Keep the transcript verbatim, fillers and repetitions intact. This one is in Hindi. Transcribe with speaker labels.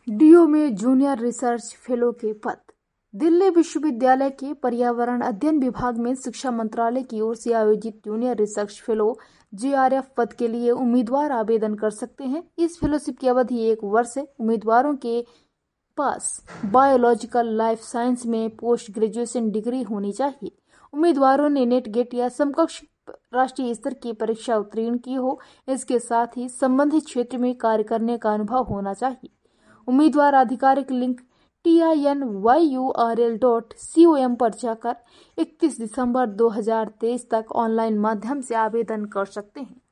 Speaker 1: डीयू में जूनियर रिसर्च फेलो के पद। दिल्ली विश्वविद्यालय के पर्यावरण अध्ययन विभाग में शिक्षा मंत्रालय की ओर से आयोजित जूनियर रिसर्च फेलो जेआरएफ पद के लिए उम्मीदवार आवेदन कर सकते हैं। इस फेलोशिप की अवधि एक वर्ष है। उम्मीदवारों के पास बायोलॉजिकल लाइफ साइंस में पोस्ट ग्रेजुएशन डिग्री होनी चाहिए। उम्मीदवारों ने नेट गेट या समकक्ष राष्ट्रीय स्तर की परीक्षा उत्तीर्ण की हो। इसके साथ ही संबंधित क्षेत्र में कार्य करने का अनुभव होना चाहिए। उम्मीदवार आधिकारिक link T I N Y U R L dot C O M पर जाकर इकतीस दिसंबर दो हजार तेईस तक ऑनलाइन माध्यम से आवेदन कर सकते हैं।